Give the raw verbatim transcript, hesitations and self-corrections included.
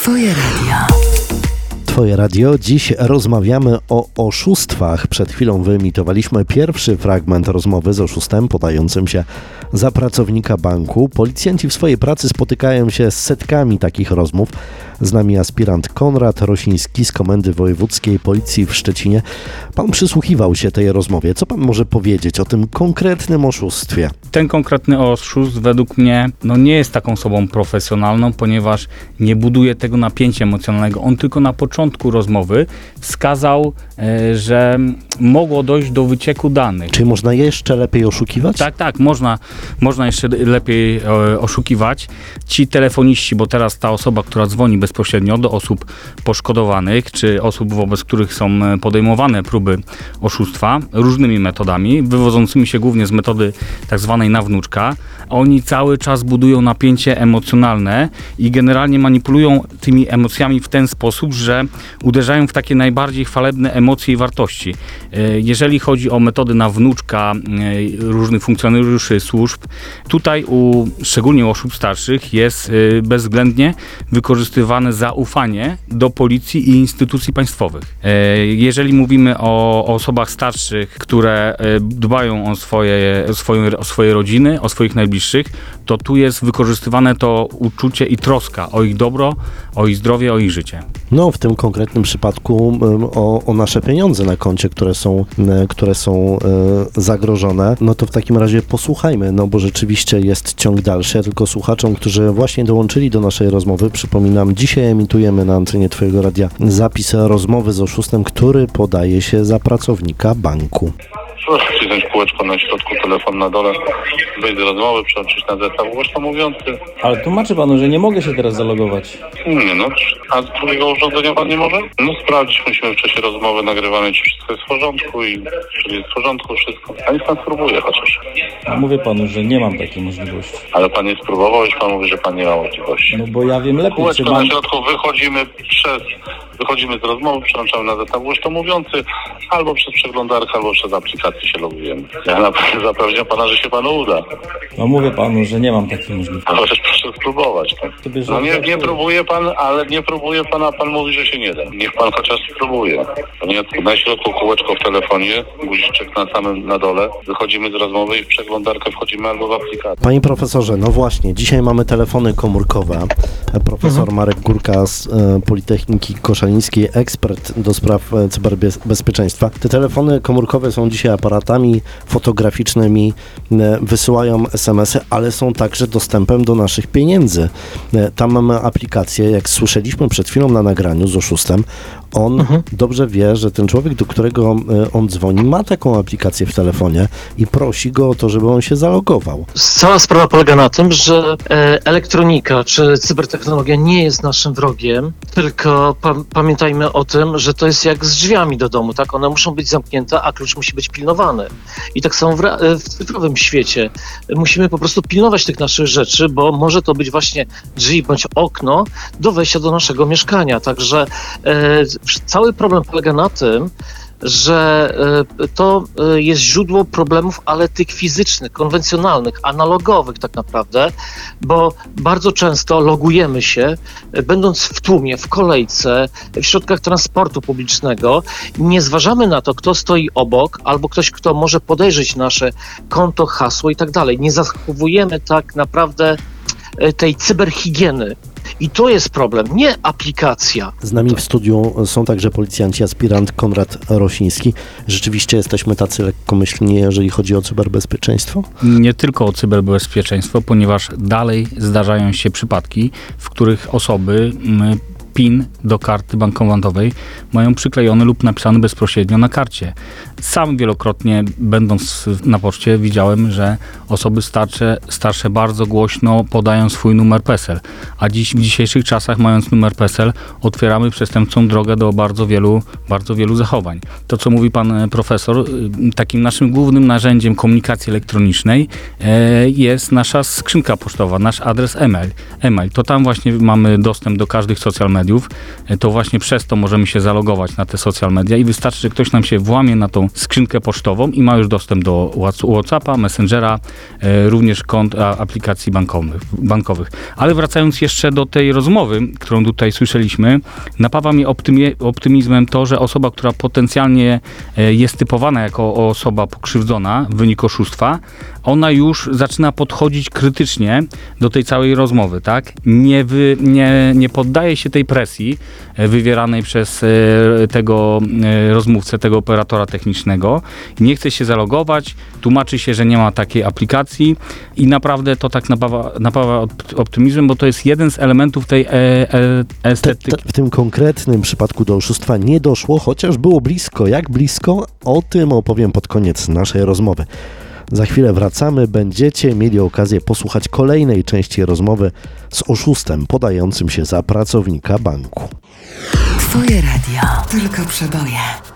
Twoje radio. Twoje radio. Dziś rozmawiamy o oszustwach. Przed chwilą wyemitowaliśmy pierwszy fragment rozmowy z oszustem podającym się za pracownika banku. Policjanci w swojej pracy spotykają się z setkami takich rozmów. Z nami aspirant Konrad Rosiński z Komendy Wojewódzkiej Policji w Szczecinie. Pan przysłuchiwał się tej rozmowie. Co pan może powiedzieć o tym konkretnym oszustwie? Ten konkretny oszust według mnie no nie jest taką osobą profesjonalną, ponieważ nie buduje tego napięcia emocjonalnego. On tylko na początku rozmowy wskazał, e, że mogło dojść do wycieku danych. Czy można jeszcze lepiej oszukiwać? Tak, tak, można, można jeszcze lepiej e, oszukiwać. Ci telefoniści, bo teraz ta osoba, która dzwoni bezpośrednio do osób poszkodowanych, czy osób, wobec których są podejmowane próby oszustwa różnymi metodami, wywodzącymi się głównie z metody tak zwanej na wnuczka, oni cały czas budują napięcie emocjonalne i generalnie manipulują tymi emocjami w ten sposób, że uderzają w takie najbardziej chwalebne emocje i wartości. Jeżeli chodzi o metody na wnuczka różnych funkcjonariuszy służb, tutaj u, szczególnie u osób starszych jest bezwzględnie wykorzystywane zaufanie do policji i instytucji państwowych. Jeżeli mówimy o, o osobach starszych, które dbają o swoje, o, swoje, o swoje rodziny, o swoich najbliższych, to tu jest wykorzystywane to uczucie i troska o ich dobro, o ich zdrowie, o ich życie. No, w tym konkretnym przypadku o, o nasze pieniądze na koncie, które są, które są e, zagrożone, no to w takim razie posłuchajmy, no bo rzeczywiście jest ciąg dalszy. Ja tylko słuchaczom, którzy właśnie dołączyli do naszej rozmowy, przypominam, dzisiaj emitujemy na antenie Twojego radia zapis rozmowy z oszustem, który podaje się za pracownika banku. Proszę wcisnąć kółeczko na środku, telefon na dole, wejść do rozmowy, przełączyć na zestaw głośno mówiący. Ale tłumaczę panu, że nie mogę się teraz zalogować. Nie no, a z drugiego urządzenia pan nie może? No sprawdzić musimy w czasie rozmowy nagrywanej, czy wszystko jest w porządku i czy jest w porządku wszystko. A niech pan spróbuje chociaż. Mówię panu, że nie mam takiej możliwości. Ale pan nie spróbował, już pan mówi, że pan nie ma możliwości. No bo ja wiem lepiej, Kółeczko czy mam... na środku, wychodzimy przez... Wychodzimy z rozmowy, przełączamy na zestaw głośno mówiący, albo przez przeglądarkę, albo przez aplikację się logujemy. Ja naprawdę zapewniam pana, że się panu uda. No mówię panu, że nie mam takiej możliwości. Ale chociaż proszę spróbować. Tak? No nie, nie próbuje pan, ale nie próbuje pan, a pan mówi, że się nie da. Niech pan chociaż spróbuje. Na środku kółeczko w telefonie, guziczek na samym na dole. Wychodzimy z rozmowy i w przeglądarkę wchodzimy albo w aplikację. Panie profesorze, no właśnie, dzisiaj mamy telefony komórkowe. Profesor mhm. Marek Górka z e, Politechniki Koszalińskiej, ekspert do spraw e, cyberbezpieczeństwa. Te telefony komórkowe są dzisiaj aparatami fotograficznymi, e, wysyłają es em esy, ale są także dostępem do naszych pieniędzy. E, tam mamy aplikację, jak słyszeliśmy przed chwilą na nagraniu z oszustem, on mhm. dobrze wie, że ten człowiek, do którego e, on dzwoni, ma taką aplikację w telefonie i prosi go o to, żeby on się zalogował. Cała sprawa polega na tym, że e, elektronika czy cybertechnologia nie jest naszym wrogiem, tylko pa- pamiętajmy o tym, że to jest jak z drzwiami do domu, tak? One muszą być zamknięte, a klucz musi być pilnowany. I tak samo w, ra- w cyfrowym świecie musimy po prostu pilnować tych naszych rzeczy, bo może to być właśnie drzwi bądź okno do wejścia do naszego mieszkania. Także e, cały problem polega na tym, że to jest źródło problemów, ale tych fizycznych, konwencjonalnych, analogowych tak naprawdę, bo bardzo często logujemy się, będąc w tłumie, w kolejce, w środkach transportu publicznego, nie zważamy na to, kto stoi obok, albo ktoś, kto może podejrzeć nasze konto, hasło i tak dalej. Nie zachowujemy tak naprawdę tej cyberhigieny. I to jest problem, nie aplikacja. Z nami w studiu są także policjanci, aspirant Konrad Rosiński. Rzeczywiście jesteśmy tacy lekkomyślni, jeżeli chodzi o cyberbezpieczeństwo? Nie tylko o cyberbezpieczeństwo, ponieważ dalej zdarzają się przypadki, w których osoby PIN do karty bankomatowej mają przyklejony lub napisany bezpośrednio na karcie. Sam wielokrotnie, będąc na poczcie, widziałem, że osoby starsze, starsze bardzo głośno podają swój numer PESEL, a dziś w dzisiejszych czasach, mając numer PESEL, otwieramy przestępcom drogę do bardzo wielu, bardzo wielu zachowań. To, co mówi pan profesor, takim naszym głównym narzędziem komunikacji elektronicznej jest nasza skrzynka pocztowa, nasz adres e-mail. e-mail. To tam właśnie mamy dostęp do każdych social media, mediów, to właśnie przez to możemy się zalogować na te social media i wystarczy, że ktoś nam się włamie na tą skrzynkę pocztową i ma już dostęp do WhatsAppa, Messengera, również kont aplikacji bankowych, bankowych. Ale wracając jeszcze do tej rozmowy, którą tutaj słyszeliśmy, napawa mnie optymi- optymizmem to, że osoba, która potencjalnie jest typowana jako osoba pokrzywdzona w wyniku oszustwa, ona już zaczyna podchodzić krytycznie do tej całej rozmowy, tak? Nie, wy, nie, nie poddaje się tej presji wywieranej przez tego rozmówcę, tego operatora technicznego. Nie chce się zalogować, tłumaczy się, że nie ma takiej aplikacji i naprawdę to tak napawa, napawa optymizmem, bo to jest jeden z elementów tej e, e, estetyki. Te, te, w tym konkretnym przypadku do oszustwa nie doszło, chociaż było blisko. Jak blisko? O tym opowiem pod koniec naszej rozmowy. Za chwilę wracamy, będziecie mieli okazję posłuchać kolejnej części rozmowy z oszustem podającym się za pracownika banku. Twoje radio, tylko przeboje.